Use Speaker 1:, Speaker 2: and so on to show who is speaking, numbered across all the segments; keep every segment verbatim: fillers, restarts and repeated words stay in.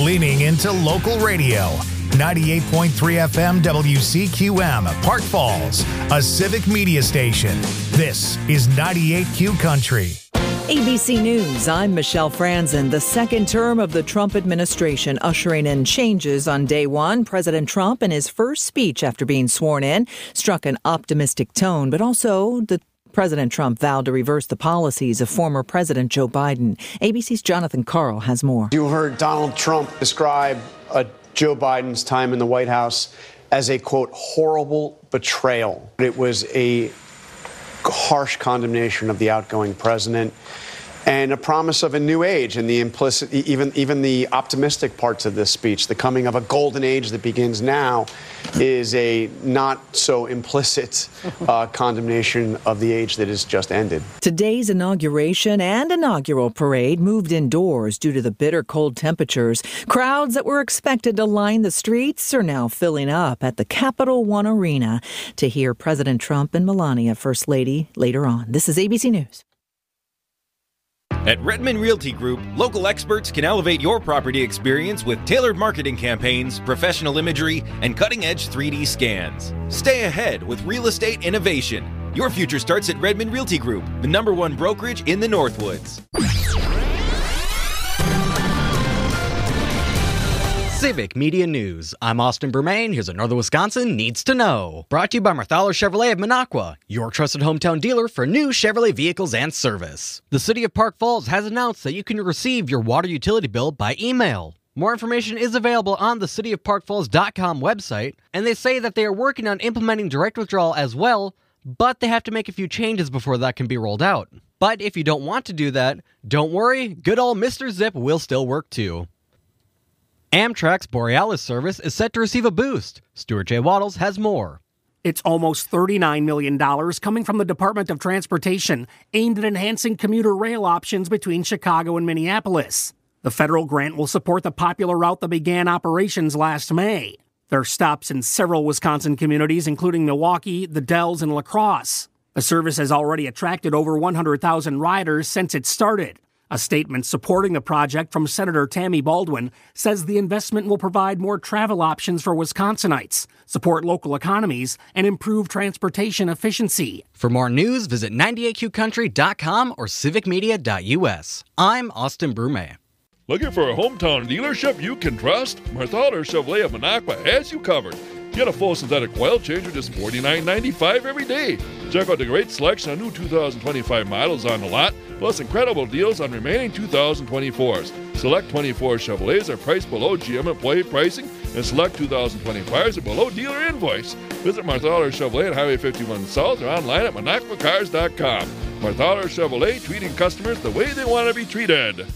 Speaker 1: leaning into local radio. ninety-eight point three F M W C Q M, Park Falls, a civic media station. This is ninety-eight Q Country.
Speaker 2: A B C News, I'm Michelle Franzen. The second term of the Trump administration ushering in changes on day one. President Trump, in his first speech after being sworn in, struck an optimistic tone, but also the President Trump vowed to reverse the policies of former President Joe Biden. A B C's Jonathan Carl has more.
Speaker 3: You heard Donald Trump describe a Joe Biden's time in the White House as a, quote, horrible betrayal. It was a harsh condemnation of the outgoing president and a promise of a new age, and the implicit, even even the optimistic parts of this speech, the coming of a golden age that begins now, is a not so implicit uh, condemnation of the age that has just ended.
Speaker 2: Today's inauguration and inaugural parade moved indoors due to the bitter cold temperatures. Crowds that were expected to line the streets are now filling up at the Capital One Arena to hear President Trump and Melania, First Lady, later on. This is A B C News.
Speaker 4: At Redmond Realty Group, local experts can elevate your property experience with tailored marketing campaigns, professional imagery, and cutting-edge three D scans. Stay ahead with real estate innovation. Your future starts at Redmond Realty Group, the number one brokerage in the Northwoods.
Speaker 5: Civic Media News. I'm Austin Bermain. Here's what Northern Wisconsin needs to know. Brought to you by Marthaler Chevrolet of Minocqua, your trusted hometown dealer for new Chevrolet vehicles and service. The City of Park Falls has announced that you can receive your water utility bill by email. More information is available on the city of park falls dot com website, and they say that they are working on implementing direct withdrawal as well, but they have to make a few changes before that can be rolled out. But if you don't want to do that, don't worry, good old Mister Zip will still work too. Amtrak's Borealis service is set to receive a boost. Stuart J. Waddles has more.
Speaker 6: It's almost thirty-nine million dollars coming from the Department of Transportation, aimed at enhancing commuter rail options between Chicago and Minneapolis. The federal grant will support the popular route that began operations last May. There are stops in several Wisconsin communities, including Milwaukee, the Dells, and La Crosse. The service has already attracted over one hundred thousand riders since it started. A statement supporting the project from Senator Tammy Baldwin says the investment will provide more travel options for Wisconsinites, support local economies, and improve transportation efficiency.
Speaker 5: For more news, visit ninety-eight q country dot com or civic media dot u s. I'm Austin Brume.
Speaker 7: Looking for a hometown dealership you can trust? Marthaler Chevrolet of Minocqua has you covered. Get a full synthetic oil change for just forty-nine ninety-five every day. Check out the great selection of new two thousand twenty-five models on the lot, plus incredible deals on remaining two thousand twenty-fours. Select twenty-four Chevrolets are priced below G M employee pricing, and select two thousand twenty-fives are below dealer invoice. Visit Marthaler Chevrolet at Highway fifty-one South or online at minocqua cars dot com. Marthaler Chevrolet, treating customers the way they want to be treated.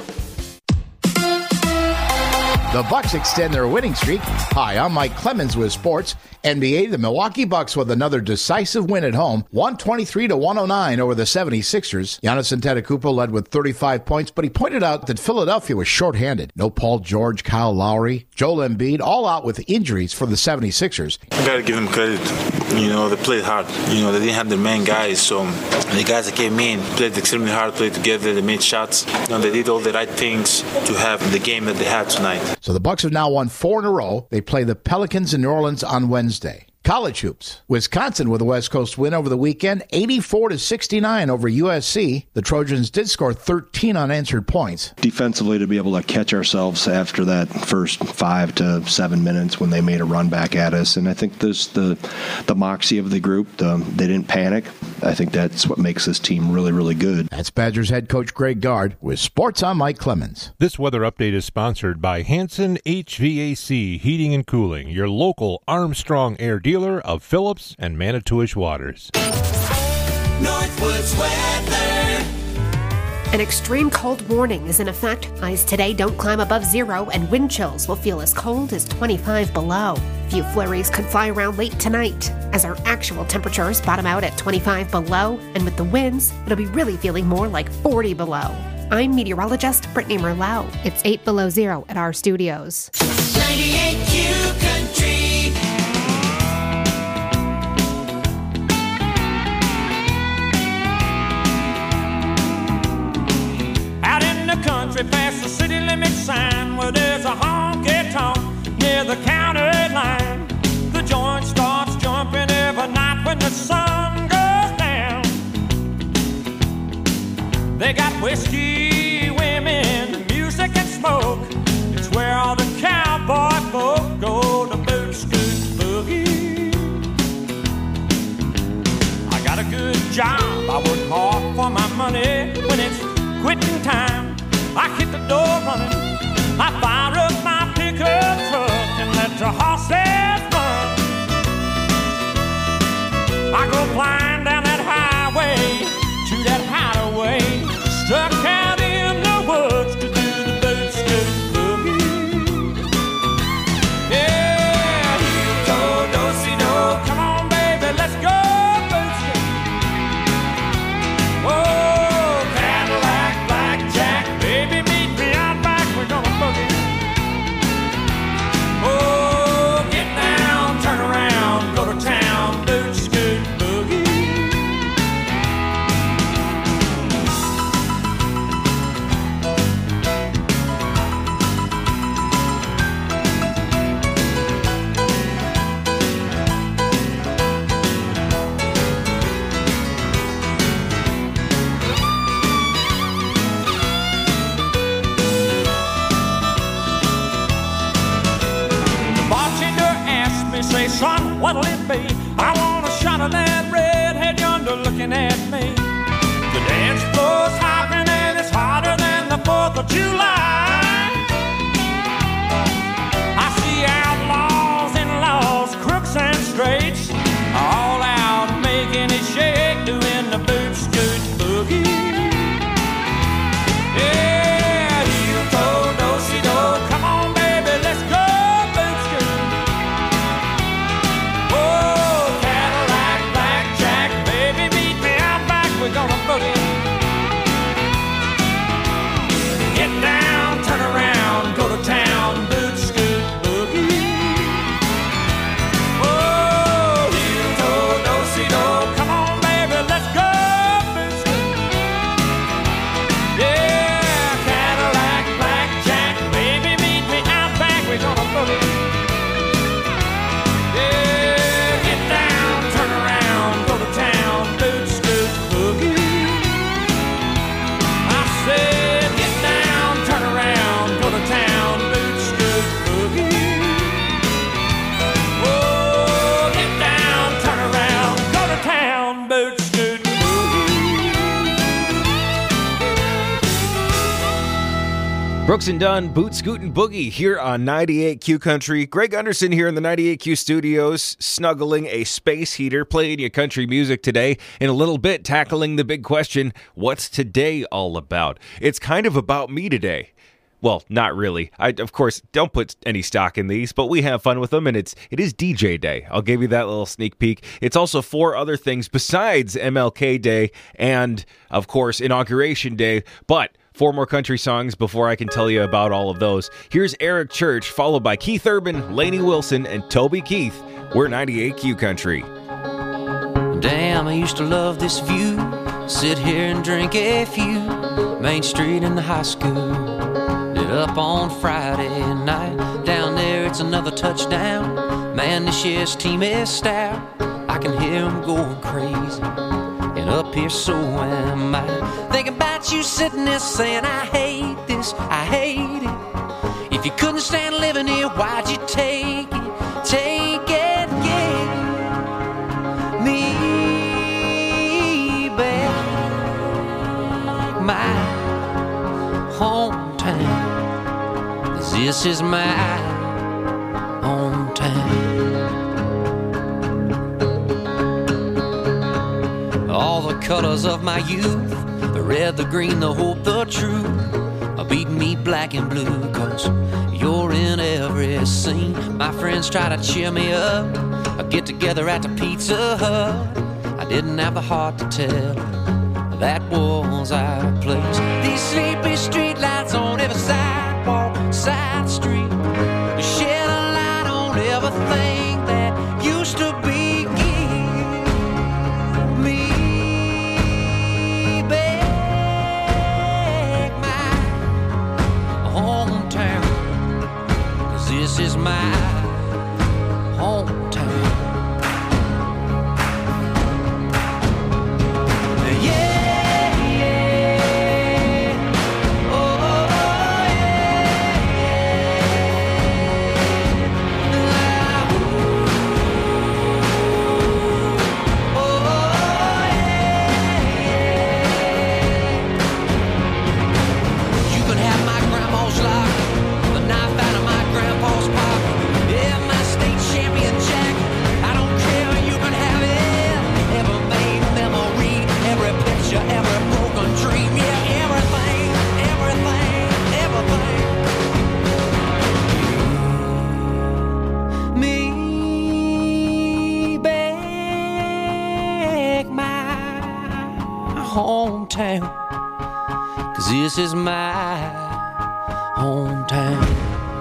Speaker 8: The Bucks extend their winning streak. Hi, I'm Mike Clemens with sports. N B A, the Milwaukee Bucks with another decisive win at home, one twenty-three to one oh nine over the seventy-sixers. Giannis Antetokounmpo led with thirty-five points, but he pointed out that Philadelphia was shorthanded. No Paul George, Kyle Lowry, Joel Embiid, all out with injuries for the seventy-sixers.
Speaker 9: I got to give them credit. You know, they played hard. You know, they didn't have their main guys, so the guys that came in played extremely hard, played together, they made shots. You know, they did all the right things to have the game that they had tonight.
Speaker 8: So the Bucks have now won four in a row. They play the Pelicans in New Orleans on Wednesday. College hoops. Wisconsin with a West Coast win over the weekend, eighty-four to sixty-nine over U S C. The Trojans did score thirteen unanswered points.
Speaker 10: Defensively, to be able to catch ourselves after that first five to seven minutes when they made a run back at us. And I think this the the moxie of the group, the, they didn't panic. I think that's what makes this team really, really good.
Speaker 8: That's Badgers head coach Greg Gard with Sports on Mike Clemens.
Speaker 11: This weather update is sponsored by Hanson H V A C Heating and Cooling, your local Armstrong Air dealer of Phillips and Manitowish Waters.
Speaker 12: Northwoods weather. An extreme cold warning is in effect. Highs today don't climb above zero, and wind chills will feel as cold as twenty-five below. Few flurries could fly around late tonight, as our actual temperatures bottom out at twenty-five below, and with the winds, it'll be really feeling more like forty below. I'm meteorologist Brittany Merlau. It's eight below zero at our studios.
Speaker 13: ninety-eight Q Country.
Speaker 14: me past the city limit sign where there's a honky-tonk near the county line. The joint starts jumping every night when the sun goes down. They got whiskey, women, music and smoke. It's where all the cowboy folk go to boot scoot boogie. I got a good job, I work hard for my money. When it's quitting time, I hit the door running. I fire up my pickup truck and let the horses run. I go flying down that highway to that hideaway, stuck out in the woods to do the boot scoot boogie. Yeah, heel toe, do-si-do, come on baby, let's go boot scoot. Whoa, Cadillac, blackjack, baby meet me out back, we're gonna boogie. Oh, get down, turn around, go to town, boot scoot boogie. The bartender asked me, say, son, what'll it be? I want a shot of that redhead yonder looking at me. The dance floor's hopping and it's hotter than the fourth of July. I see outlaws and laws, crooks and straights, all out making it shake, doing the boot scoot boogie. Yeah, heel toe, do-si-do, come on baby, let's go boot scoot. Oh, Cadillac, blackjack, baby meet me out back, we're gonna boogie. Get down, turn around, go to town, boot scoot boogie. Oh, heel toe, do-si-do, come on baby, let's go boot scoot. Yeah, Cadillac, blackjack, baby meet me out back, we're gonna boogie. Yeah, get down, turn around, go to town, boot scoot boogie. I said, get down, turn around, go to town, boot scoot boogie. Oh, get down, turn around, go to town, boot scoot boogie.
Speaker 4: Brooks and Dunn, Boot Scootin' Boogie here on ninety-eight Q Country. Greg Anderson here in the ninety-eight Q studios, snuggling a space heater, playing you country music today. In a little bit, tackling the big question, what's today all about? It's kind of about me today. Well, not really. I, of course, don't put any stock in these, but we have fun with them, and it's it is D J Day. I'll give you that little sneak peek. It's also four other things besides M L K Day and, of course, Inauguration Day, but four more country songs before I can tell you about all of those. Here's Eric Church, followed by Keith Urban, Lainey Wilson, and Toby Keith. We're ninety-eight Q Country.
Speaker 15: Damn, I used to love this view. Sit here and drink a few. Main Street in the high school. Lit up on Friday night. Down there it's another touchdown. Man, this year's team is stout. I can hear them going crazy. And up here so am I. Thinking about you sitting there saying, I hate this, I hate it. If you couldn't stand living here, why'd you take it? Take it, give me back my hometown. 'Cause this is my hometown. All the colors of my youth, the red, the green, the hope, the truth, are beating me black and blue, 'cause you're in every scene. My friends try to cheer me up, I get together at the Pizza Hut. I didn't have the heart to tell her that was our place. These sleepy street lights on every sidewalk, side street, they shed a light on everything that used to be. this is my hometown. Hometown, 'cause this is my hometown.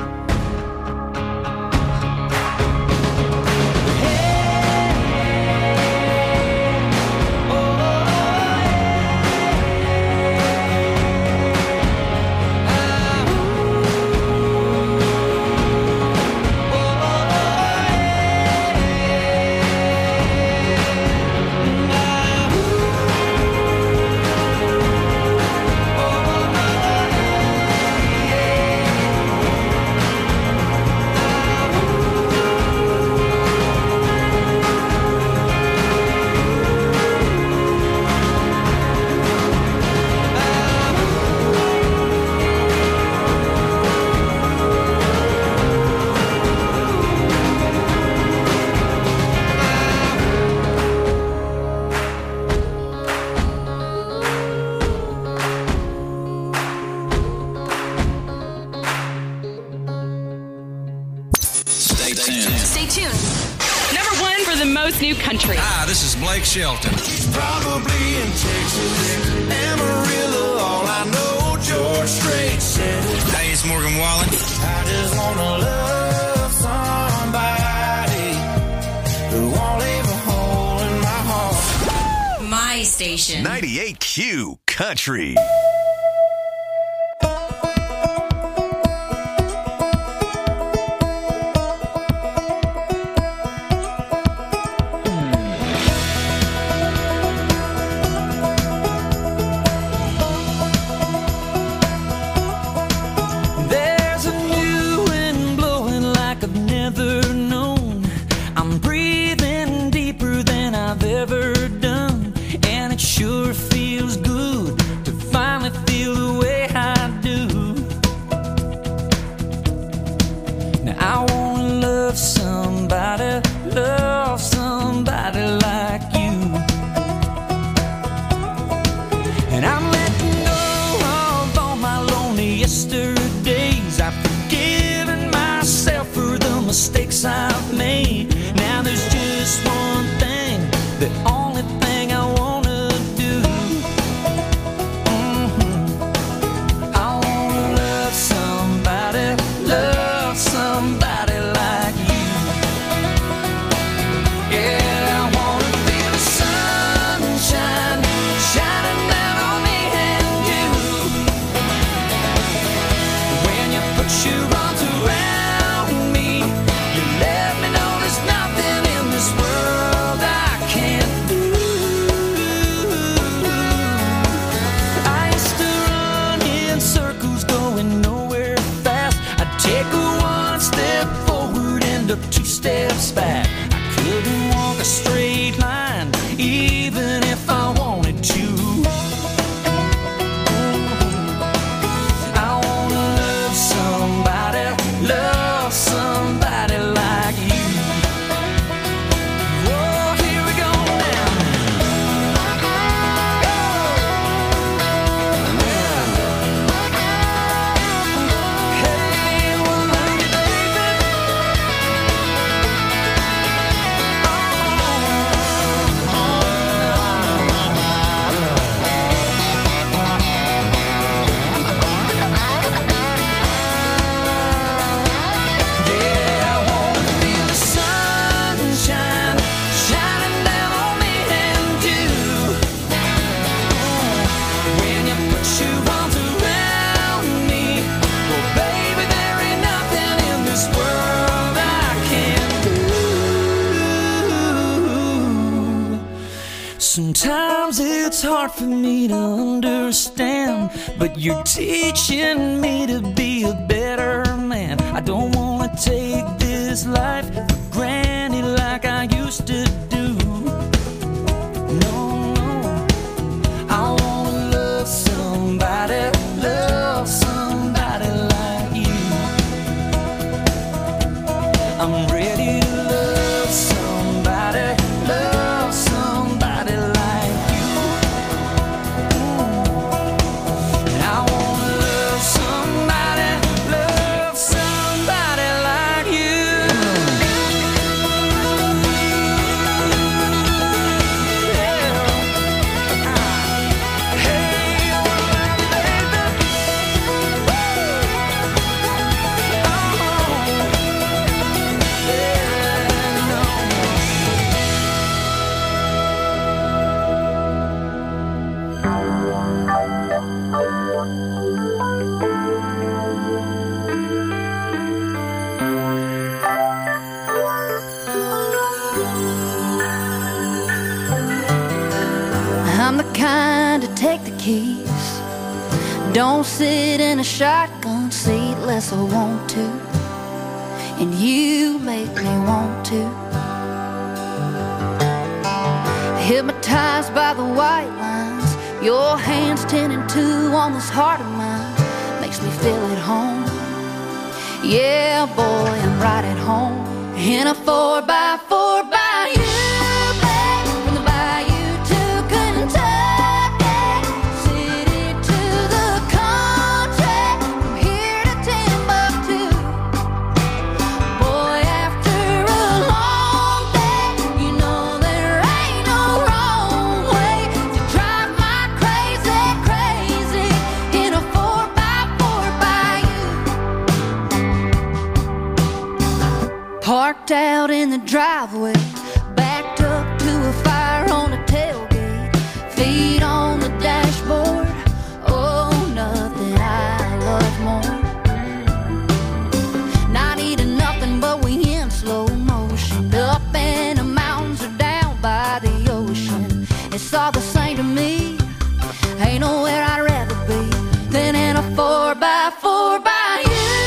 Speaker 16: New country.
Speaker 17: Hi, this is Blake Shelton.
Speaker 13: Probably in Texas, Amarillo, all I know, George Strait said it.
Speaker 17: Hey, it's Morgan Wallen.
Speaker 13: I just wanna love somebody who won't leave a hole in my heart.
Speaker 16: My station.
Speaker 18: ninety-eight Q Country.
Speaker 14: Sure feels good to finally feel the way I do. Now I wanna love somebody, love somebody like you. And I'm letting go of all my lonely yesterdays. I've forgiven myself for the mistakes I've made. Now there's just one thing, the only thing I want. Two steps back, I couldn't walk a straight line, even if I wanted to. I wanna love somebody, love somebody like you. Oh, here we go now. Hey, well, love you, baby. Oh,
Speaker 13: Sometimes it's hard for me to understand, but you're teaching me to be a better man. I don't want to take this life for granted like I used to do. No, no. I want to love somebody, love somebody like you. I'm ready to love somebody, love somebody like you. Mm. I want to love somebody, love somebody like you.
Speaker 19: I'm the kind to take the keys. Don't sit in a shotgun seat unless I want to. And you make me want to. Hypnotized by the white lines, your hands ten and two on this heart of mine. Makes me feel at home. Yeah, boy, I'm right at home. In a four by four by you. Parked out in the driveway, backed up to a fire on the tailgate, feet on the dashboard. Oh, nothing I love more. Not eating nothing, but we in slow motion. Up in the mountains or down by the ocean. It's all the same to me. Ain't nowhere I'd rather be than in a four by four by you.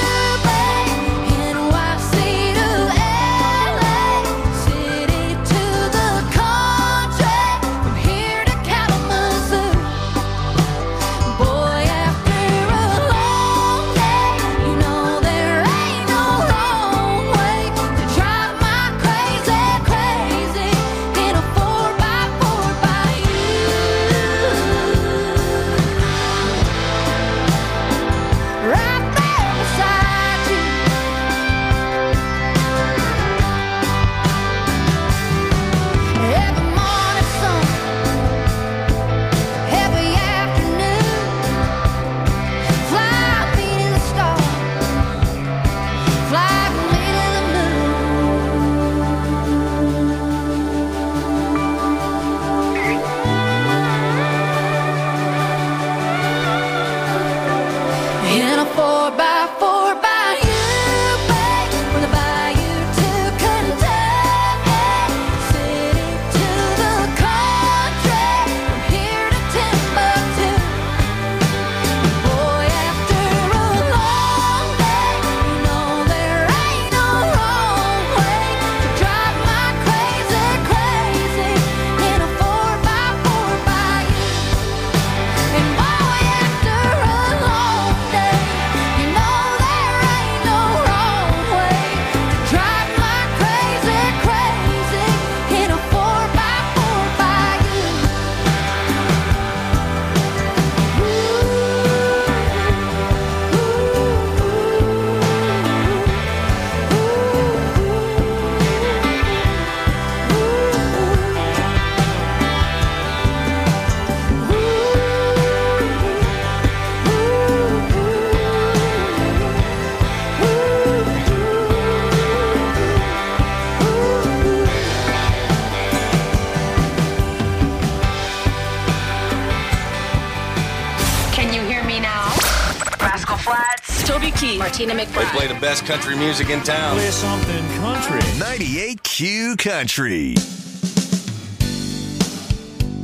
Speaker 18: Martina McBride. They play the best country music in town.
Speaker 20: Play something country.
Speaker 18: ninety-eight Q Country.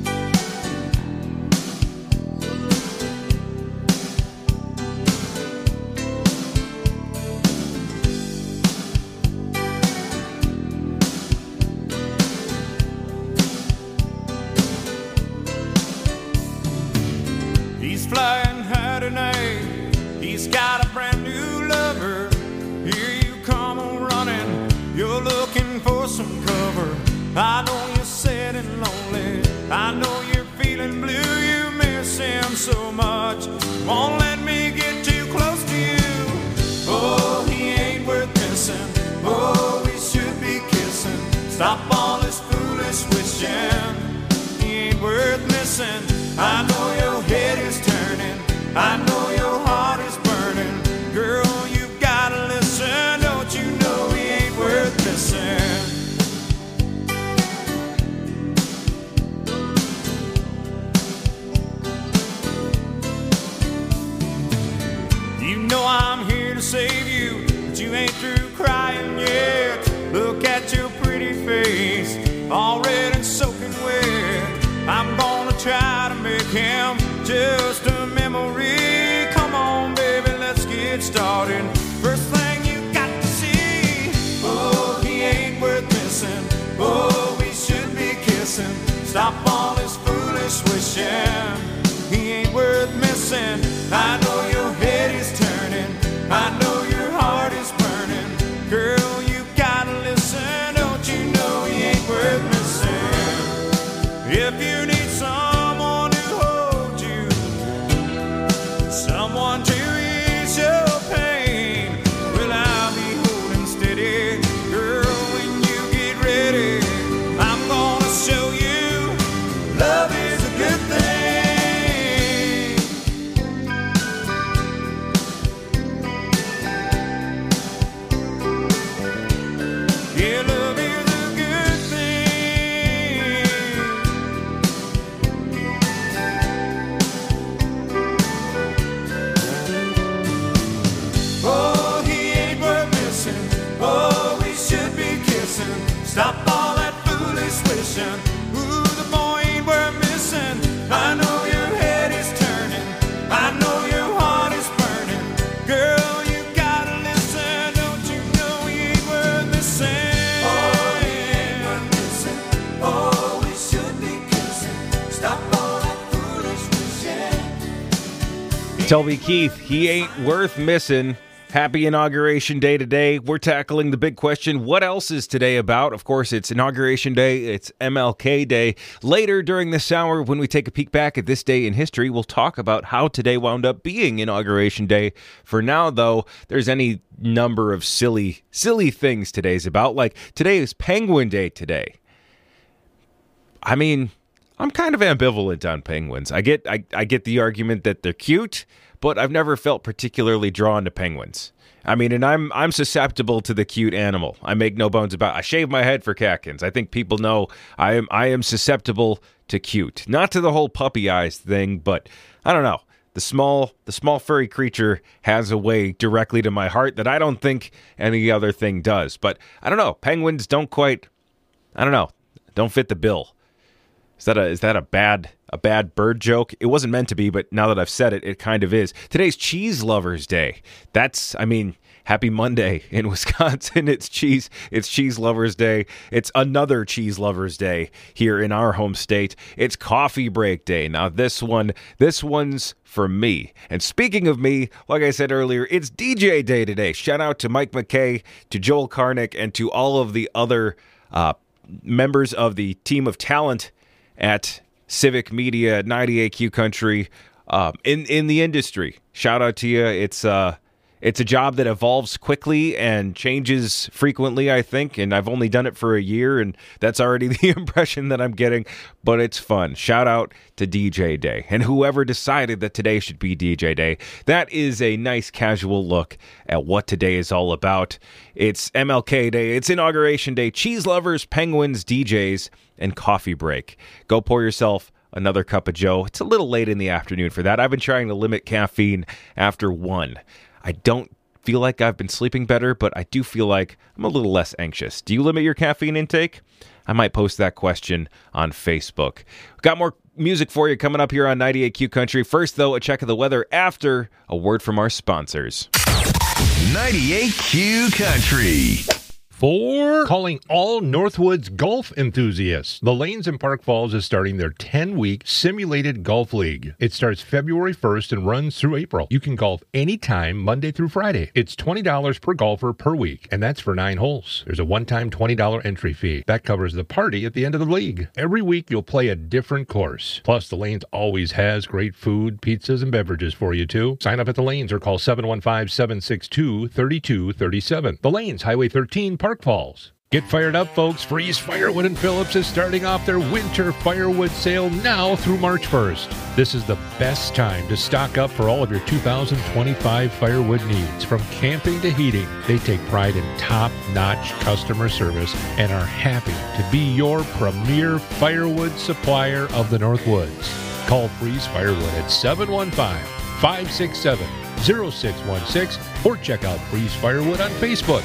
Speaker 14: got a brand new lover. Here you come on running. You're looking for some cover. I know you're sad and lonely. I know you're feeling blue. You miss him so much. Won't let me get too close to you. Oh, he ain't worth missing. Oh, we should be kissing. Stop all this foolish wishing. He ain't worth missing. I know your head is turning. I know your heart is burning. Girl, you gotta listen. Don't you know he ain't worth missing? You know I'm here to save you, but you ain't through crying yet. Look at your pretty face, all red and soaking wet. I'm gonna try to make him just a memory. Come on, baby, let's get started. First thing you got to see, oh, he ain't worth missing. Oh, we should be kissing. Stop all this foolish wishing. He ain't worth missing. I know your head is turning. I know your heart is burning. Girl, you gotta listen. Don't you know he ain't worth missing? If you need someone to hold you, someone to ease your pain, well, I'll be holding steady. Girl, when you get ready, I'm gonna show you love is a good thing. Yeah, love is a good thing. Oh, he ain't worth missing. Oh, we should be kissing. Stop all that foolish wishing. Ooh, the boy ain't worth missing. I know your head is turning. I know your heart is burning. Girl, you gotta listen. Don't you know he ain't worth missing? Oh, he ain't worth missing. Oh, we should be kissing. Stop all that foolish wishing.
Speaker 4: Toby Keith, he ain't worth missing. Happy Inauguration Day today. We're tackling the big question, what else is today about? Of course, it's Inauguration Day. It's M L K Day. Later during this hour, when we take a peek back at this day in history, we'll talk about how today wound up being Inauguration Day. For now, though, there's any number of silly, silly things today's about. Like, today is Penguin Day today. I mean, I'm kind of ambivalent on penguins. I get I, I get the argument that they're cute, but I've never felt particularly drawn to penguins. I mean, and I'm I'm susceptible to the cute animal. I make no bones about it. I shave my head for catkins. I think people know I am I am susceptible to cute. Not to the whole puppy eyes thing, but I don't know. The small the small furry creature has a way directly to my heart that I don't think any other thing does. But I don't know. Penguins don't quite, I don't know, don't fit the bill. Is that a is that a bad a bad bird joke? It wasn't meant to be, but now that I've said it, it kind of is. Today's Cheese Lovers Day. That's, I mean, happy Monday in Wisconsin. It's cheese. It's Cheese Lovers Day. It's another Cheese Lovers Day here in our home state. It's Coffee Break Day. Now this one, this one's for me. And speaking of me, like I said earlier, it's D J Day today. Shout out to Mike McKay, to Joel Karnick, and to all of the other uh, members of the team of talent at Civic Media, ninety-eight Q Country, um, in in the industry. Shout out to you. It's uh, it's a job that evolves quickly and changes frequently, I think, and I've only done it for a year, and that's already the impression that I'm getting, but it's fun. Shout out to D J Day, and whoever decided that today should be D J Day. That is a nice casual look at what today is all about. It's M L K Day, it's Inauguration Day, cheese lovers, penguins, D Js, and coffee break. Go pour yourself another cup of joe. It's a little late in the afternoon for that. I've been trying to limit caffeine after one. I don't feel like I've been sleeping better, but I do feel like I'm a little less anxious. Do you limit your caffeine intake? I might post that question on Facebook. Got more music for you coming up here on ninety-eight Q Country. First, though, a check of the weather after a word from our sponsors.
Speaker 20: ninety-eight Q Country.
Speaker 11: for calling all Northwoods golf enthusiasts. The Lanes in Park Falls is starting their ten-week simulated golf league. It starts February first and runs through April. You can golf anytime, Monday through Friday. It's twenty dollars per golfer per week, and that's for nine holes. There's a one-time twenty dollars entry fee. That covers the party at the end of the league. Every week, you'll play a different course. Plus, the Lanes always has great food, pizzas, and beverages for you, too. Sign up at the Lanes or call seven one five, seven six two, three two three seven. The Lanes, Highway thirteen, Park Falls. Get fired up, folks. Freeze Firewood and Phillips is starting off their winter firewood sale now through March first. This is the best time to stock up for all of your two thousand twenty-five firewood needs. From camping to heating, they take pride in top-notch customer service and are happy to be your premier firewood supplier of the Northwoods. Call Freeze Firewood at seven one five, five six seven, zero six one six or check out Freeze Firewood on Facebook.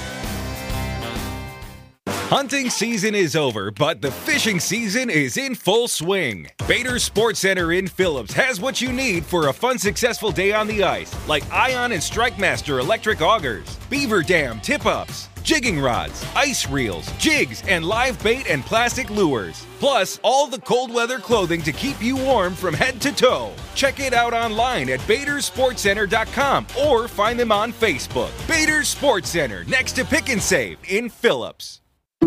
Speaker 4: Hunting season is over, but the fishing season is in full swing. Bader Sports Center in Phillips has what you need for a fun, successful day on the ice, like Ion and StrikeMaster electric augers, Beaver Dam tip-ups, jigging rods, ice reels, jigs, and live bait and plastic lures. Plus, all the cold weather clothing to keep you warm from head to toe. Check it out online at Bader Sports Center dot com or find them on Facebook. Bader Sports Center, next to Pick and Save in Phillips.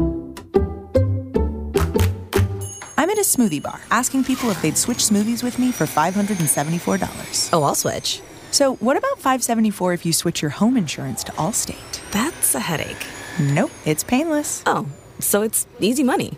Speaker 20: I'm at a smoothie bar asking people if they'd switch smoothies with me for five hundred seventy-four dollars.
Speaker 21: Oh, I'll switch.
Speaker 20: So what about five hundred seventy-four dollars if you switch your home insurance to Allstate?
Speaker 21: That's a headache.
Speaker 20: Nope, it's painless.
Speaker 21: Oh, so it's easy money.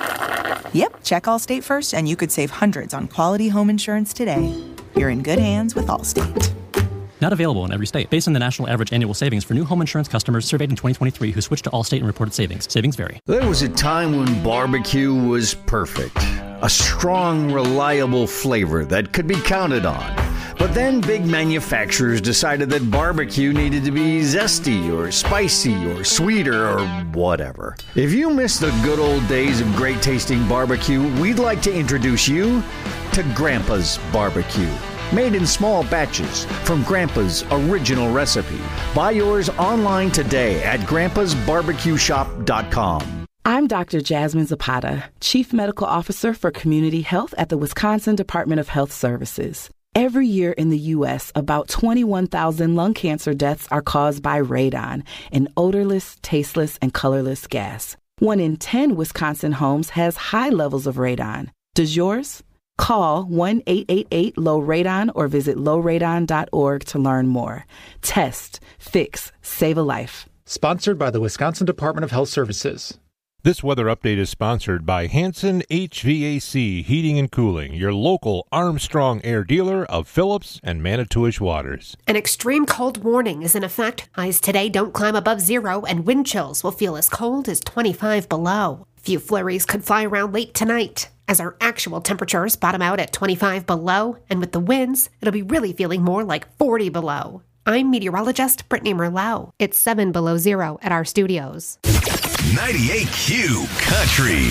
Speaker 20: Yep, check Allstate first and you could save hundreds on quality home insurance today. You're in good hands with Allstate.
Speaker 22: Not available in every state. Based on the national average annual savings for new home insurance customers surveyed in twenty twenty-three who switched to Allstate and reported savings. Savings vary.
Speaker 23: There was a time when barbecue was perfect. A strong, reliable flavor that could be counted on. But then big manufacturers decided that barbecue needed to be zesty or spicy or sweeter or whatever. If you miss the good old days of great tasting barbecue, we'd like to introduce you to Grandpa's Barbecue. Made in small batches from Grandpa's original recipe. Buy yours online today at grandpas barbecue shop dot com.
Speaker 24: I'm Doctor Jasmine Zapata, Chief Medical Officer for Community Health at the Wisconsin Department of Health Services. Every year in the U S, about twenty-one thousand lung cancer deaths are caused by radon, an odorless, tasteless, and colorless gas. One in ten Wisconsin homes has high levels of radon. Does yours? Call one eight eight eight low radon or visit low radon dot org to learn more. Test, fix, save a life.
Speaker 25: Sponsored by the Wisconsin Department of Health Services.
Speaker 11: This weather update is sponsored by Hanson H V A C Heating and Cooling, your local Armstrong Air dealer of Phillips and Manitowish Waters.
Speaker 12: An extreme cold warning is in effect. Highs today don't climb above zero, and wind chills will feel as cold as twenty-five below. Few flurries could fly around late tonight, as our actual temperatures bottom out at twenty-five below, and with the winds, it'll be really feeling more like forty below. I'm meteorologist Brittany Merlot. It's seven below zero at our studios.
Speaker 26: ninety-eight Q Country.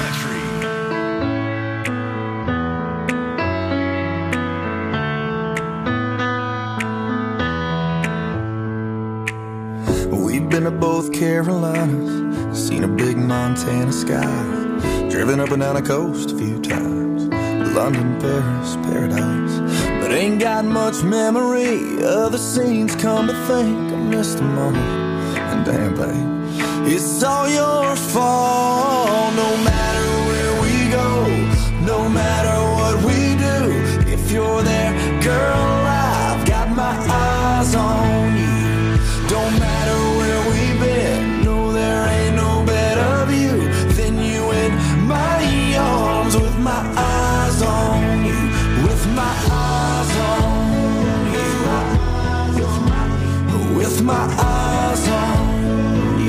Speaker 27: We've been to both Carolinas, seen a big Montana sky, driven up and down the coast a few times, London, Paris, paradise, but ain't got much memory of the scenes. Come to think, I missed them all, and damn babe, it's all your fault. No matter where we go, no matter what we do, if you're there, girl, I've got my eyes on you. Don't matter where we've been, no, there ain't no better view than you in my arms, with my eyes on you, with my eyes on you, with my eyes on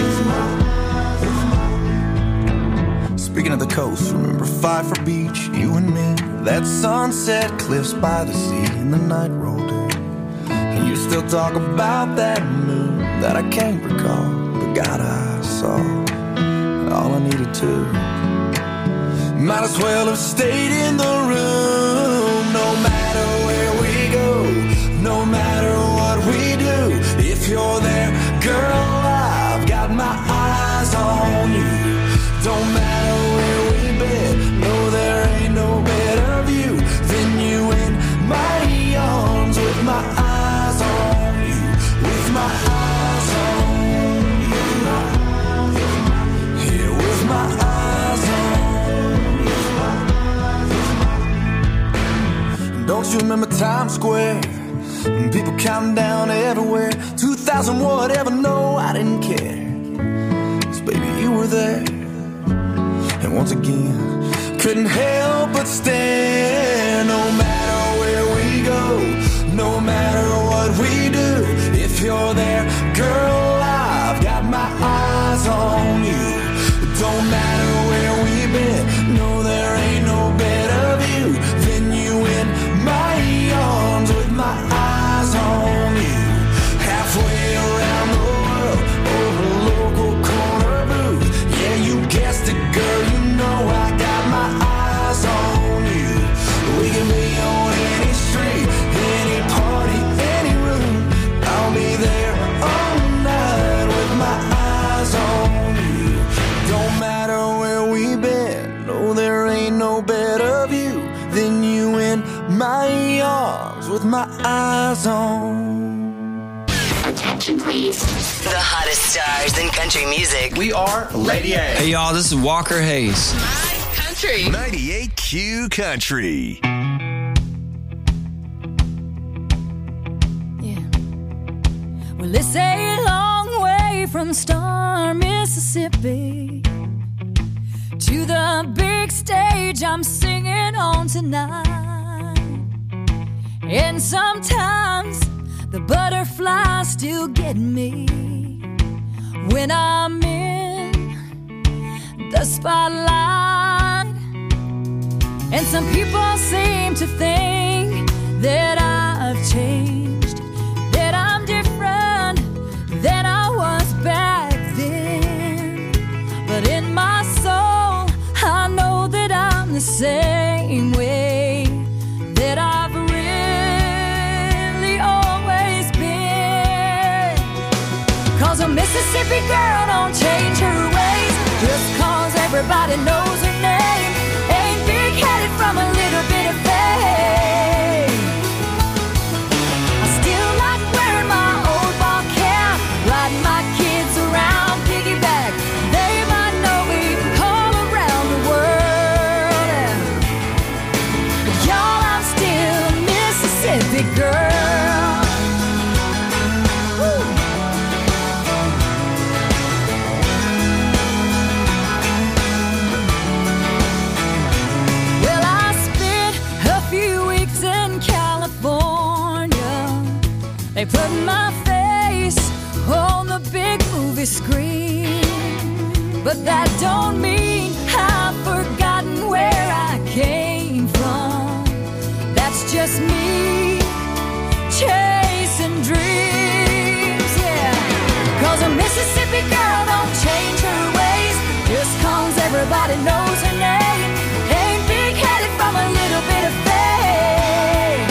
Speaker 27: you. Speaking of the coast, remember Pfeiffer Beach, you and me, that sunset cliffs by the sea, and the night rolled in. And you still talk about that moon that I can't recall, but God, I saw all I needed to. Might as well have stayed in the room. No matter where we go, no matter what we do, if you're there, girl, I've got my eyes on Times Square. And people counting down everywhere. two thousand whatever, no, I didn't care. 'Cause baby, you were there. And once again, couldn't help but stare. No matter where we go, no matter what we do, if you're there, girl, I've got my eyes on you. Don't matter where we've been, no, there ain't no better view than you in my arms with my eyes on you. Halfway around the world, over a local corner booth. Yeah, you guessed it, girl, you know I got my eyes on you. We can be on any street, any party, any room. I'll be there all night with my eyes on you. Don't matter where we've been, no, there ain't no better view than you in my arms with my eyes on.
Speaker 1: Attention, please. The hottest stars in country music.
Speaker 2: We are Lady A.
Speaker 3: Hey, y'all, this is Walker Hayes.
Speaker 1: My country.
Speaker 26: ninety-eight Q Country.
Speaker 5: Yeah. Well, it's a long way from Star, Mississippi, to the big stage I'm singing on tonight. And sometimes the butterflies still get me when I'm in the spotlight. And some people seem to think that I've changed, that I'm different than I was back then. But in my soul, I know that I'm the same way that I've really always been. 'Cause a Mississippi girl don't change her ways just 'cause everybody knows her name. Ain't big-headed from a little bit of fame. I still like wearing my old ball cap, riding my kids around piggyback. They might know me all around the world. But y'all, I'm still a Mississippi girl. Woo. Well, I spent a few weeks in California. They put my face on the big movie screen. But that don't mean I've forgotten where I came from. That's just me chasing dreams, yeah. 'Cause a Mississippi girl don't change her ways just 'cause everybody knows her name. Ain't big-headed from a little bit of fame.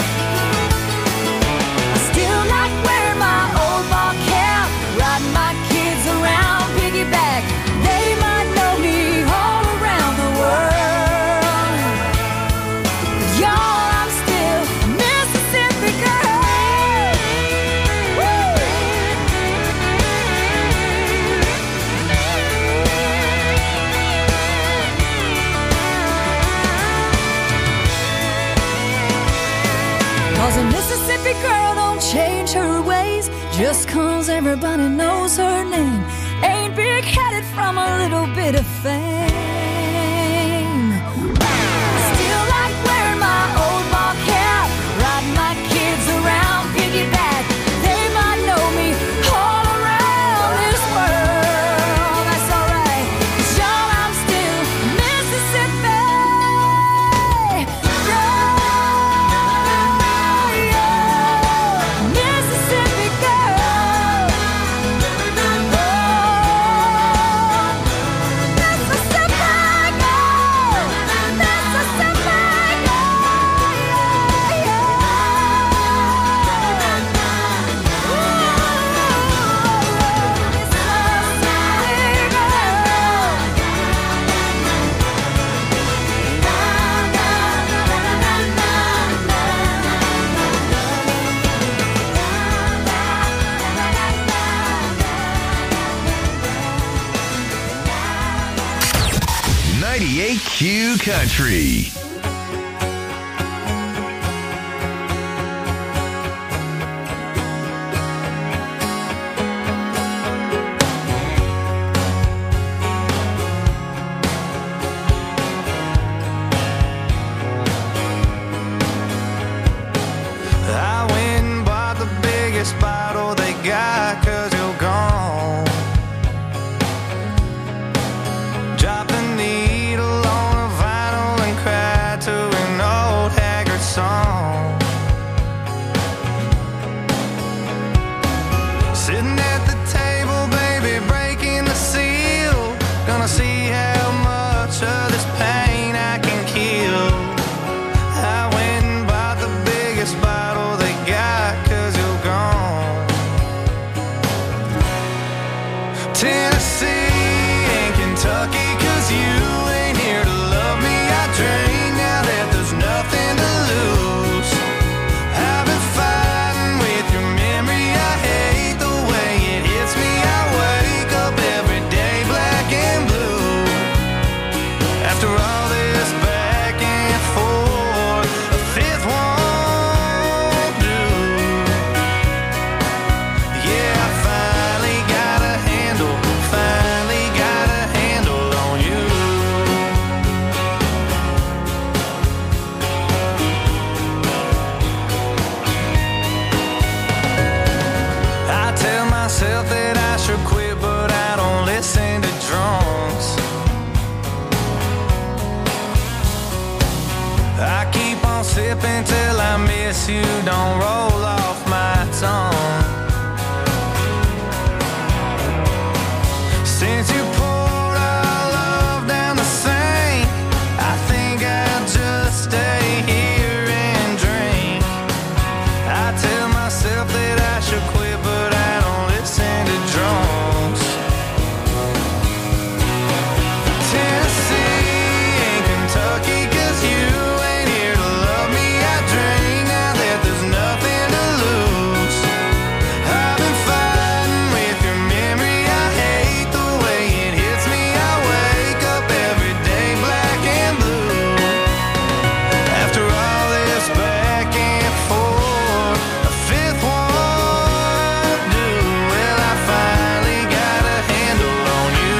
Speaker 5: I still like wearing my old ball cap, riding my kids around piggyback. They might know me all around the world. But y'all, I'm still a Mississippi girl. Woo! Cause a Mississippi girl don't change her ways just 'cause everybody knows her name. Ain't big-headed from a little bit of fame. Still like wearing my old ball cap, riding my kids around piggyback. They might know me all around this world. That's alright, 'cause y'all, I'm still Mississippi girl. Mississippi girl.
Speaker 26: ninety-eight Q Country.
Speaker 27: you don't roll off my tongue. Since you poured our love down the sink, I think I'll just stay here and drink. I tell myself that I should quit, but I don't listen to drunks. Tennessee and Kentucky, 'cause you ain't here to love me. I drink now that there's nothing to lose. I've been fighting with your memory. I hate the way it hits me. I wake up every day black and blue. After all this back and forth, a fifth won't do. Well, I finally got a handle on you.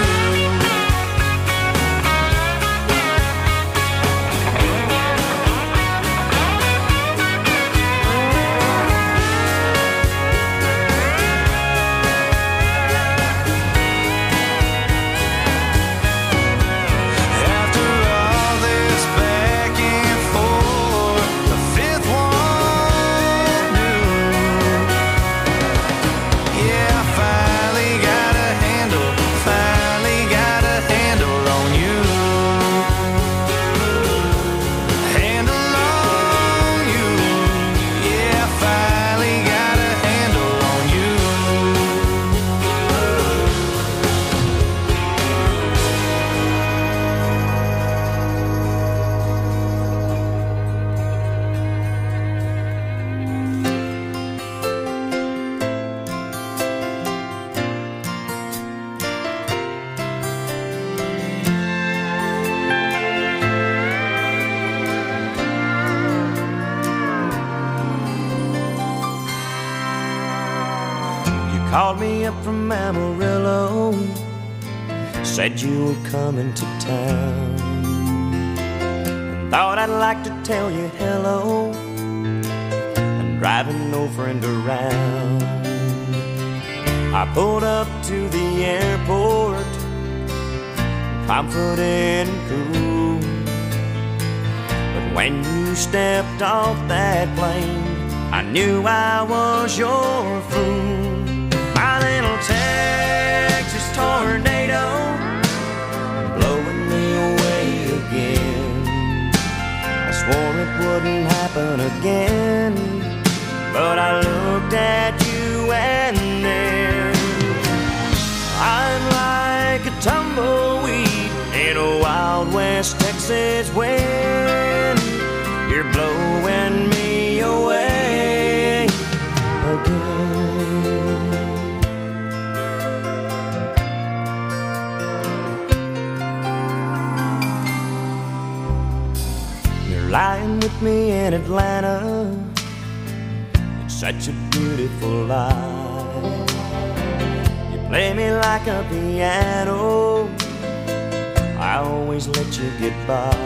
Speaker 27: After all this back and forth, the fifth won't do. Yeah, I finally got a handle, finally got a handle on you. Handle on you. Yeah, I finally got a handle on you.
Speaker 2: You called me up from Amarillo, said you were coming to town. Thought I'd like to tell you hello. I'm driving no friend around. I pulled up to the airport, confident and cool. But when you stepped off that plane, I knew I was your fool. My little Texas tornado, blowing me away again. I swore it wouldn't happen again, but I looked at you and then I'm like a tumbleweed in a Wild West Texas wind. You're blowing me away again. You're lying with me in Atlanta. It's such a beautiful life. You play me like a piano. I always let you get by.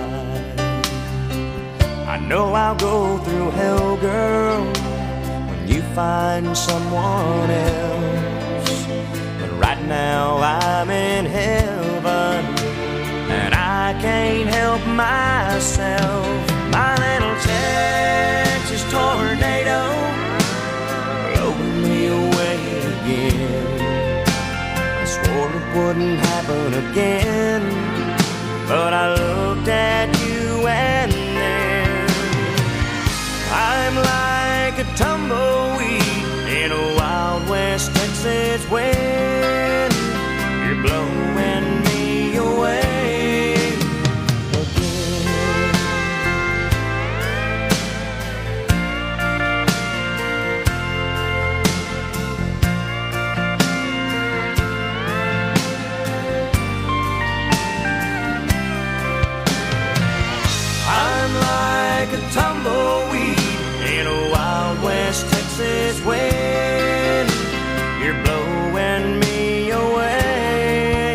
Speaker 2: I know I'll go through hell, girl, when you find someone else. But right now I'm in heaven, and I can't help myself. My little Texas tornado, blowing me away again. I swore it wouldn't happen again, but I looked at you and then I'm like a tumbleweed in a Wild West Texas wind. You're blowing me away again. I'm like a tumbleweed in a Wild West Texas wind. You're blowing me away.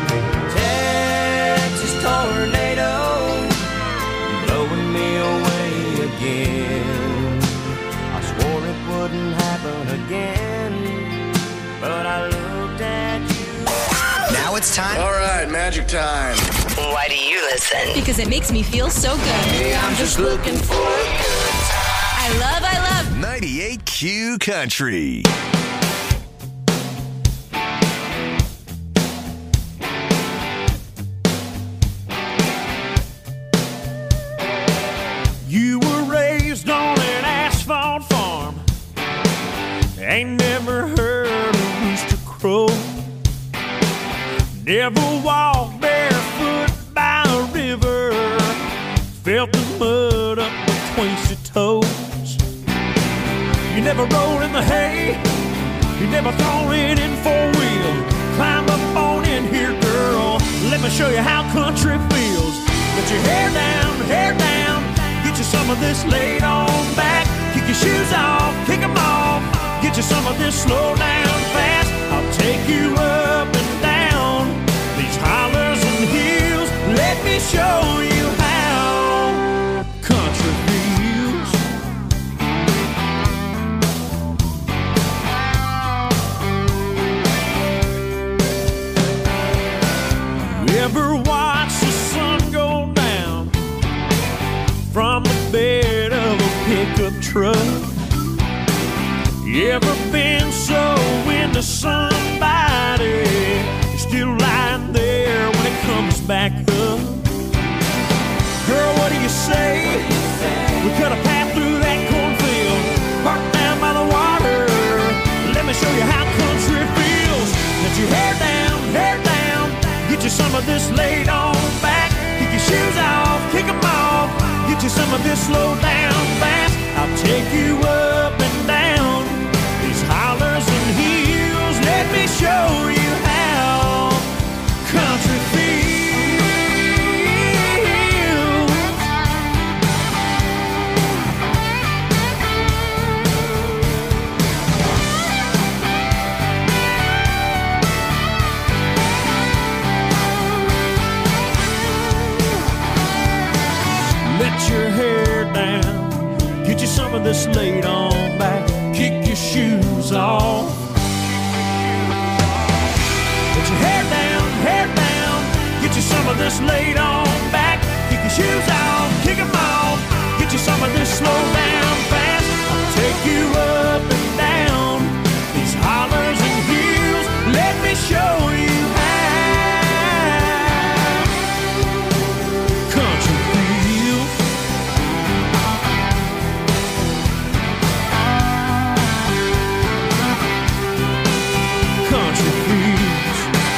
Speaker 2: Texas tornado, blowing me away again. I swore it wouldn't happen again, but I looked at you.
Speaker 1: Now it's time.
Speaker 18: All right, magic time.
Speaker 1: Why do you listen?
Speaker 16: Because it makes me feel so good.
Speaker 18: Hey, I'm just looking for a good time.
Speaker 16: I love, I
Speaker 26: ninety-eight Q Country.
Speaker 14: You were raised on an asphalt farm. Ain't never heard a rooster crow. Never walked barefoot by a river. Felt the mud up between your toes. You never rolled in the hay. You never thrown it in four-wheel. Climb up on in here, girl. Let me show you how country feels. Let your hair down, hair down. Get you some of this laid on back. Kick your shoes off, kick them off. Get you some of this slow down fast. I'll take you up and down these hollers and hills. Let me show you how country feels. You ever watch the sun go down from the bed of a pickup truck? You ever been so into somebody you're still lying there when it comes back up? Girl, what do you say? We cut a path through that cornfield, parked down by the water. Let me show you how country feels. Let your hair down, hair down. Get you some of this laid on back. Kick your shoes off, kick them off. Get you some of this slow down fast. I'll take you up and down these hollers and hills. Let me show you how country feels. Let your hair down. Get you some of this laid on back. Kick your shoes off. Let your hair down, hair down. Get you some of this laid on back. Kick your shoes off, kick them off. Get you some of this slow down fast. I'll take you up and down these hollers and hills. Let me show you how country feels. Country feels.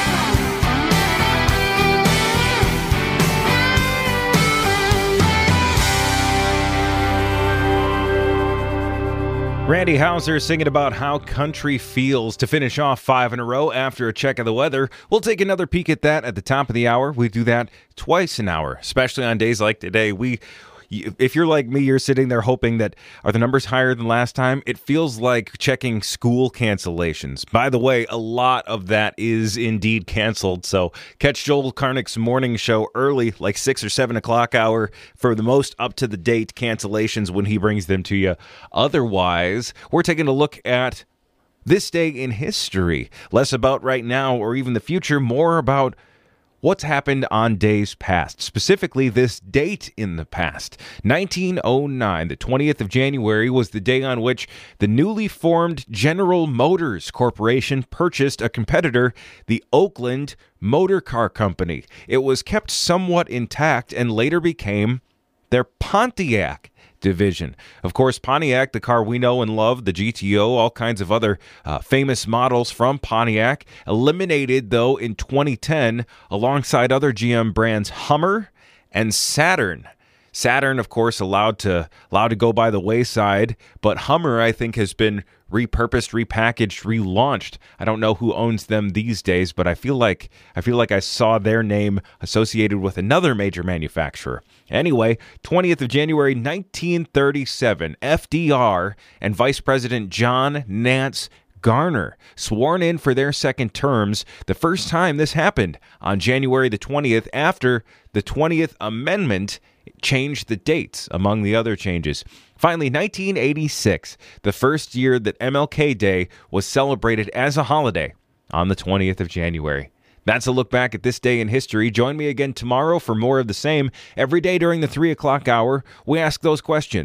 Speaker 4: Randy Houser singing about how country feels to finish off five in a row after a check of the weather. We'll take another peek at that at the top of the hour. We do that twice an hour, especially on days like today. We, if you're like me, you're sitting there hoping that, are the numbers higher than last time? It feels like checking school cancellations. By the way, a lot of that is indeed canceled. So catch Joel Karnick's morning show early, like six or seven o'clock hour, for the most up-to-the-date cancellations when he brings them to you. Otherwise, we're taking a look at this day in history. Less about right now or even the future, more about what's happened on days past, specifically this date in the past. nineteen oh nine, the twentieth of January, was the day on which the newly formed General Motors Corporation purchased a competitor, the Oakland Motor Car Company. It was kept somewhat intact and later became their Pontiac division. Of course, Pontiac, the car we know and love, the G T O, all kinds of other uh, famous models from Pontiac, eliminated, though, in twenty ten, alongside other G M brands Hummer and Saturn. Saturn, of course, allowed to allowed to go by the wayside, but Hummer, I think, has been repurposed, repackaged, relaunched. I don't know who owns them these days, but I feel like I feel like I saw their name associated with another major manufacturer. Anyway, twentieth of January, nineteen thirty-seven, F D R and Vice President John Nance Garner sworn in for their second terms. The first time this happened on January the twentieth, after the twentieth Amendment changed the dates, among the other changes. Finally, nineteen eighty-six, the first year that M L K Day was celebrated as a holiday on the twentieth of January. That's a look back at this day in history. Join me again tomorrow for more of the same. Every day during the three o'clock hour, we ask those questions.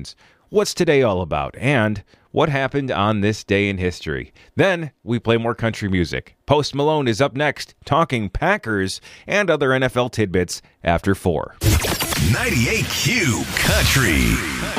Speaker 4: what's today all about, and what happened on this day in history. Then we play more country music. Post Malone is up next, talking Packers and other N F L tidbits after four.
Speaker 26: ninety-eight Q Country.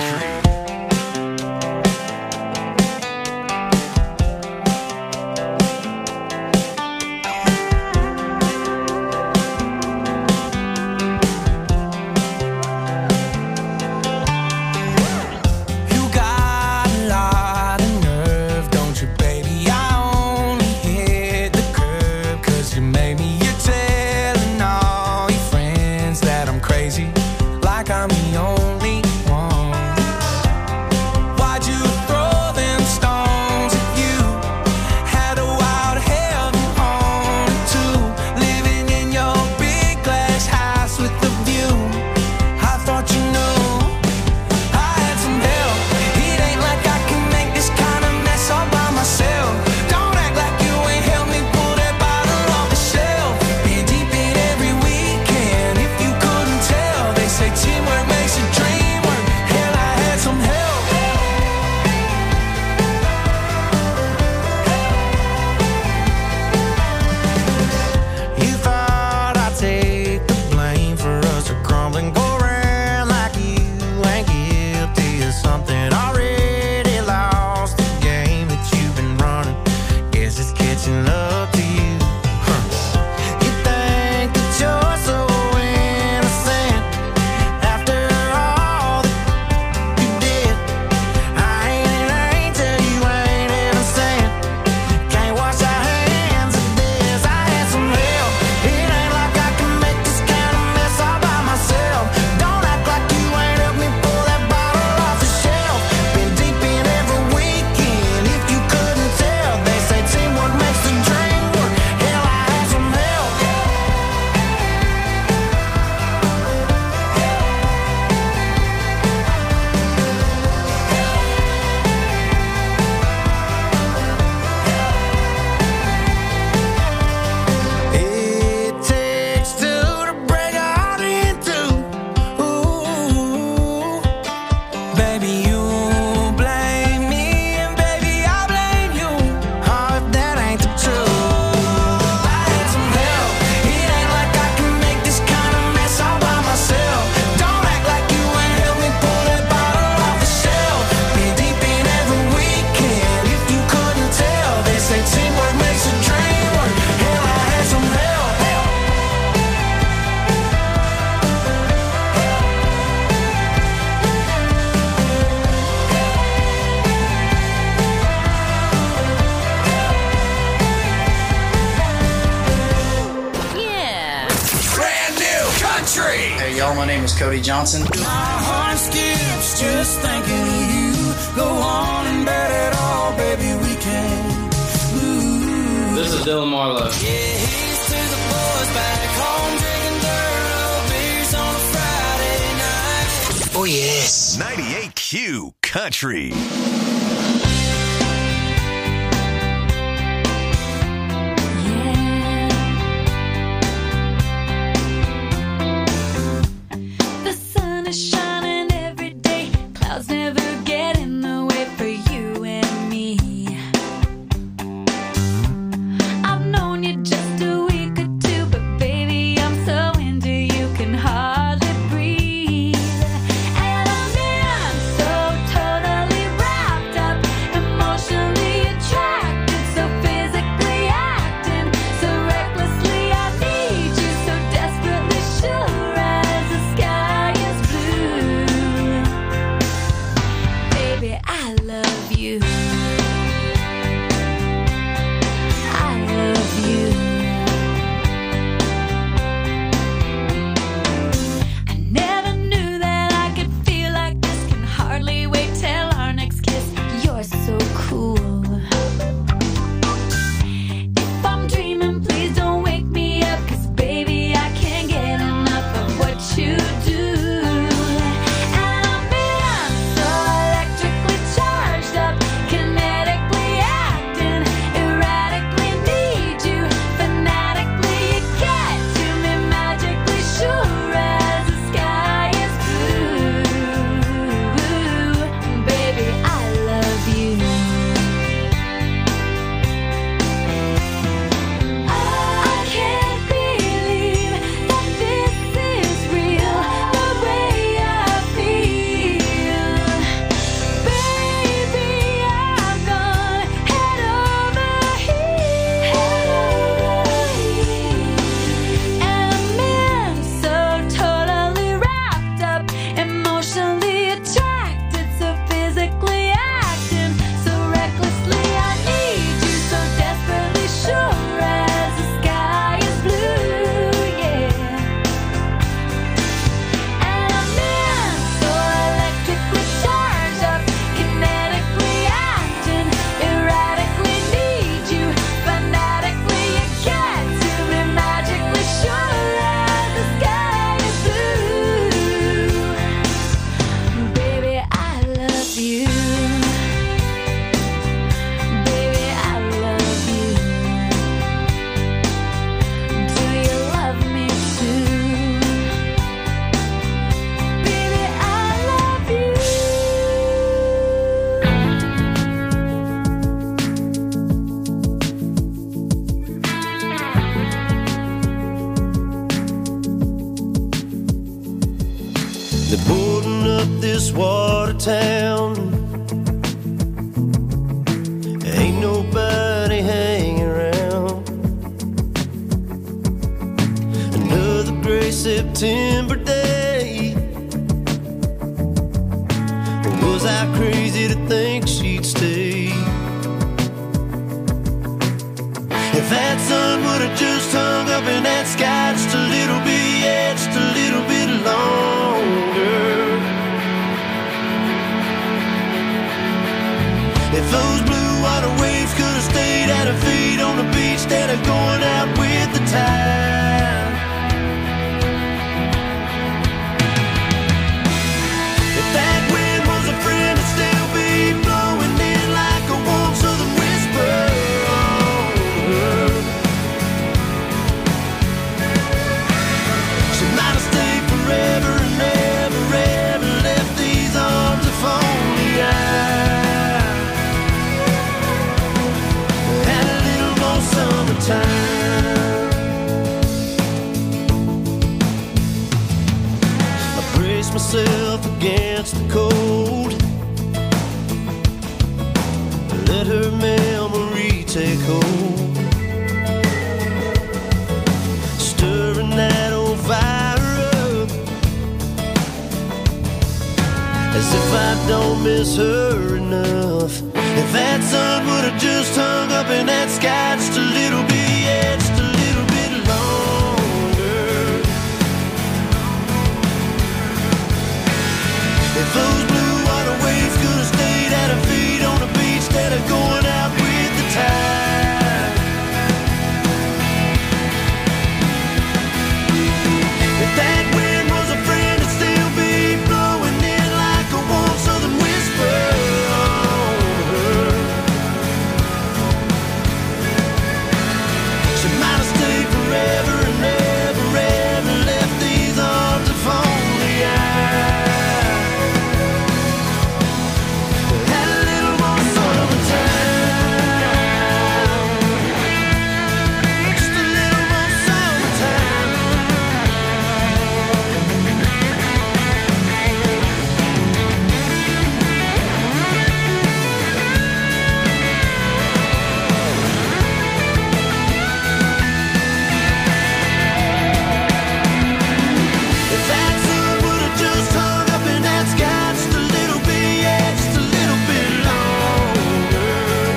Speaker 6: Cody Johnson.
Speaker 13: My heart skips just thinking of you. Go on and bet it all, baby, we can. Ooh.
Speaker 6: This is Dylan Marlowe.
Speaker 13: Yeah, here's to the boys back home drinking dirt beers on a Friday night.
Speaker 26: Oh, yes. ninety-eight Q Country.
Speaker 5: Totally wrapped
Speaker 2: They're boarding up this water town. Ain't nobody hanging around. Another gray September day. Or was I crazy to think she'd stay? If that sun would have just hung up in that sky just a little bit, yeah, just a little bit longer. If those blue water waves could have stayed at her feet on the beach instead of going out with the tide. If that wind was a friend, it'd still be blowing in like a warm southern whisper. Forever and never, ever left these arms if only I had a little more summertime. I brace myself against the cold, let her memory take hold, stirring that old fire as if I don't miss her enough. If that sun would have just hung up in that sky just a little bit, yeah, just a little bit longer. If those blue water waves could have stayed at her feet on the beach instead of going out with the tide. If that wind was a friend, it'd still be blowing in like a warm southern whisper. She might have stayed forever and never, ever left these arms if only I had a little more summertime. Just a little more summertime. If that sun would have just hung up in that sky just a little bit, yeah, just a little bit longer,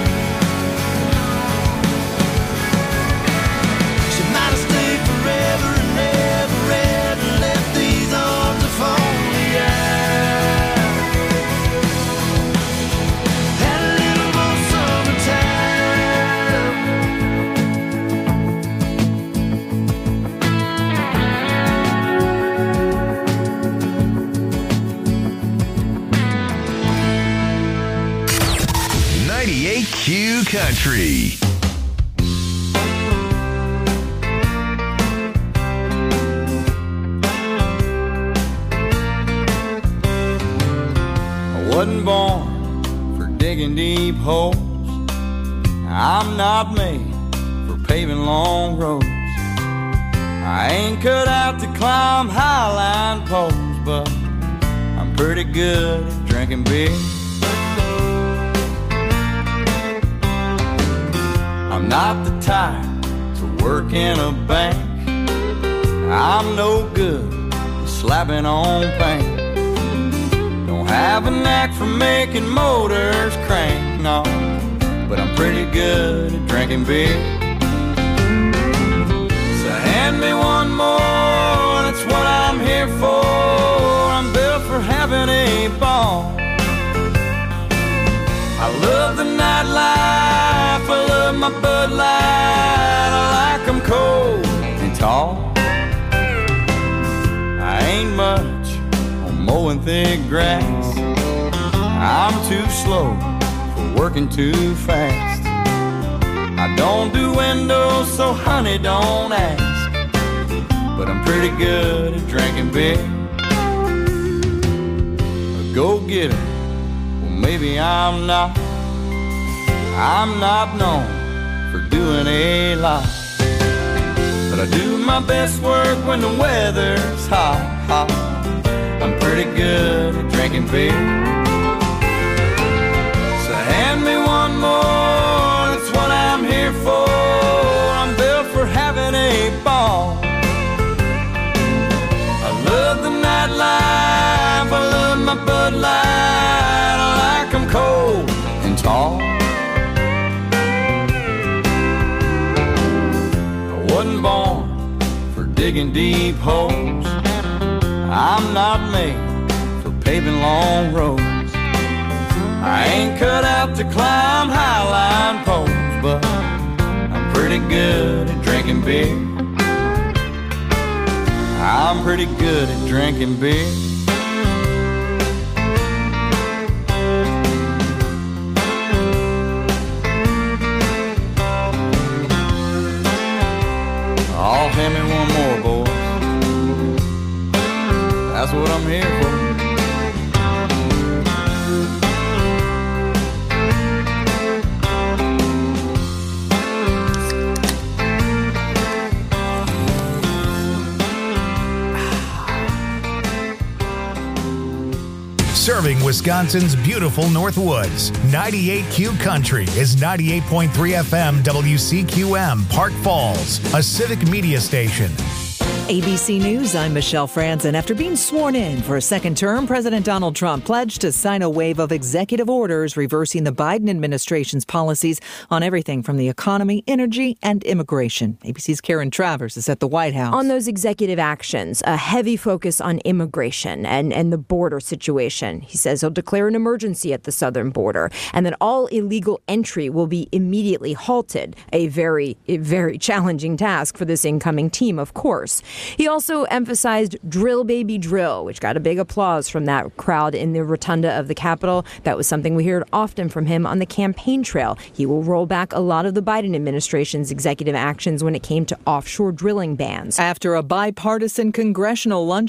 Speaker 2: she might have stayed forever and never, ever left these arms if only I had a little more summertime.
Speaker 26: ninety-eight Q Country.
Speaker 7: I wasn't born for digging deep holes. I'm not made for paving long roads. I ain't cut out to climb highline poles, but I'm pretty good at drinking beer. I'm not the type to work in a bank. I'm no good at slapping on paint. Don't have a knack for making motors crank, no, but I'm pretty good at drinking beer. So hand me one more, that's what I'm here for. I'm built for having a ball. I love the nightlife, I love my Bud Light. I like 'em cold and tall. I ain't much on mowing thick grass. I'm too slow for working too fast. I don't do windows, so honey, don't ask. But I'm pretty good at drinking beer. A go-getter, well maybe I'm not. I'm not known for doing a lot, but I do my best work when the weather's hot, hot. I'm pretty pretty good at drinking beer. So hand me one more, that's what I'm here for. I'm built for having a ball. I love the nightlife, I love my Bud Light. I like them cold and tall. I wasn't born for digging deep holes. I'm not made for paving long roads. I ain't cut out to climb highline poles, but I'm pretty good at drinking beer. I'm pretty good at drinking beer. Oh, hand me one more, boys. That's what I'm here for.
Speaker 8: Serving Wisconsin's beautiful Northwoods. ninety-eight Q Country is ninety-eight point three F M W C Q M, Park Falls, a civic media station.
Speaker 9: A B C News, I'm Michelle Franzen. After being sworn in for a second term, President Donald Trump pledged to sign a wave of executive orders reversing the Biden administration's policies on everything from the economy, energy, and immigration. A B C's Karen Travers is at the White House.
Speaker 10: On those executive actions, a heavy focus on immigration and, and the border situation. He says he'll declare an emergency at the southern border and that all illegal entry will be immediately halted. A very, a very challenging task for this incoming team, of course. He also emphasized drill, baby, drill, which got a big applause from that crowd in the rotunda of the Capitol. That was something we heard often from him on the campaign trail. He will roll back a lot of the Biden administration's executive actions when it came to offshore drilling bans.
Speaker 9: After a bipartisan congressional lunch